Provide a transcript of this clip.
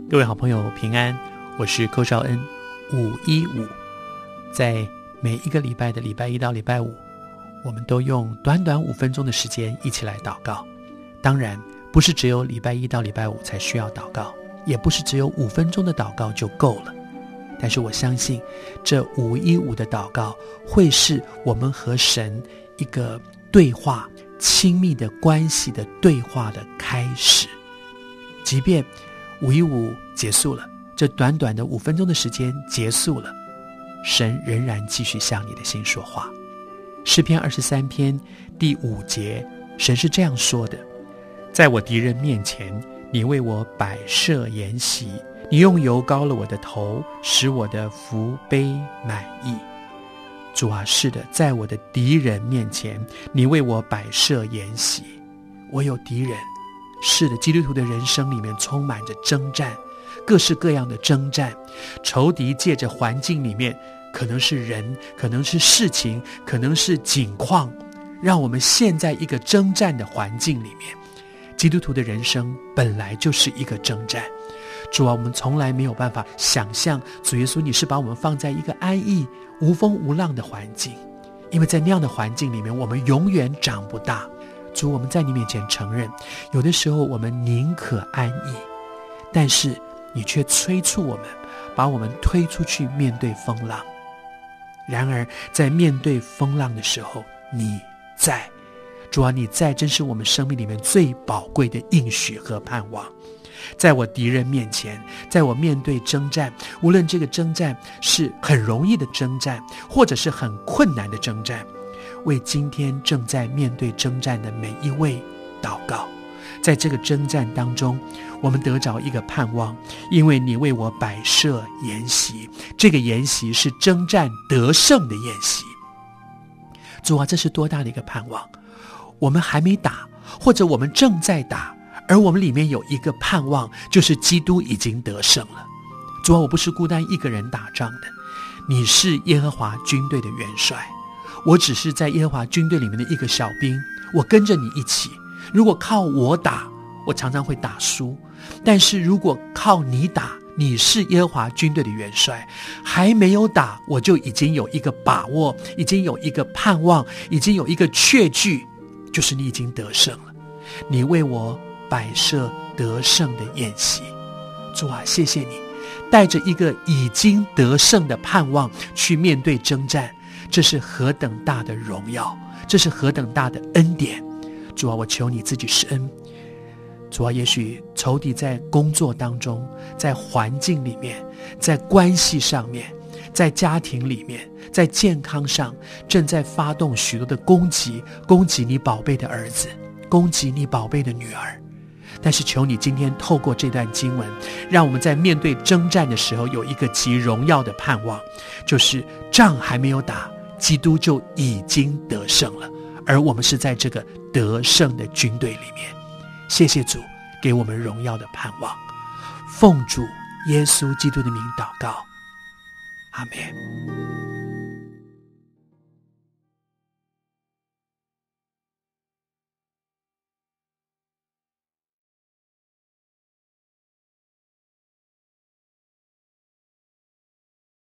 各位好朋友平安，我是寇绍恩。515，在每一个礼拜的礼拜一到礼拜五，我们都用短短5分钟的时间一起来祷告。当然不是只有礼拜一到礼拜五才需要祷告，也不是只有5分钟的祷告就够了。但是我相信这515的祷告会是我们和神一个对话，亲密的关系的对话的开始。即便515结束了，这短短的5分钟的时间结束了，神仍然继续向你的心说话。诗篇23篇第5节，神是这样说的：在我敌人面前，你为我摆设筵席，你用油膏了我的头，使我的福杯满溢。主啊，是的，在我的敌人面前，你为我摆设筵席。我有敌人，是的，基督徒的人生里面充满着征战，各式各样的征战。仇敌借着环境里面，可能是人，可能是事情，可能是景况，让我们陷在一个征战的环境里面。基督徒的人生本来就是一个征战。主啊，我们从来没有办法想象，主耶稣，你是把我们放在一个安逸无风无浪的环境，因为在那样的环境里面，我们永远长不大。主，我们在你面前承认，有的时候我们宁可安逸，但是你却催促我们，把我们推出去面对风浪。然而在面对风浪的时候，你在。主啊，你在，真是我们生命里面最宝贵的应许和盼望。在我敌人面前，在我面对征战，无论这个征战是很容易的征战，或者是很困难的征战，为今天正在面对征战的每一位祷告。在这个征战当中，我们得着一个盼望，因为你为我摆设筵席，这个筵席是征战得胜的宴席。主啊，这是多大的一个盼望！我们还没打，或者我们正在打，而我们里面有一个盼望，就是基督已经得胜了。主啊，我不是孤单一个人打仗的，你是耶和华军队的元帅，我只是在耶和华军队里面的一个小兵，我跟着你一起。如果靠我打，我常常会打输，但是如果靠你打，你是耶和华军队的元帅，还没有打，我就已经有一个把握，已经有一个盼望，已经有一个确据，就是你已经得胜了。你为我摆设得胜的宴席。主啊，谢谢你带着一个已经得胜的盼望去面对征战，这是何等大的荣耀，这是何等大的恩典。主啊，我求你自己施恩。主啊，也许仇敌在工作当中，在环境里面，在关系上面，在家庭里面，在健康上，正在发动许多的攻击，攻击你宝贝的儿子，攻击你宝贝的女儿。但是求你今天透过这段经文，让我们在面对征战的时候有一个极荣耀的盼望，就是仗还没有打，基督就已经得胜了，而我们是在这个得胜的军队里面。谢谢主给我们荣耀的盼望，奉主耶稣基督的名祷告，阿们。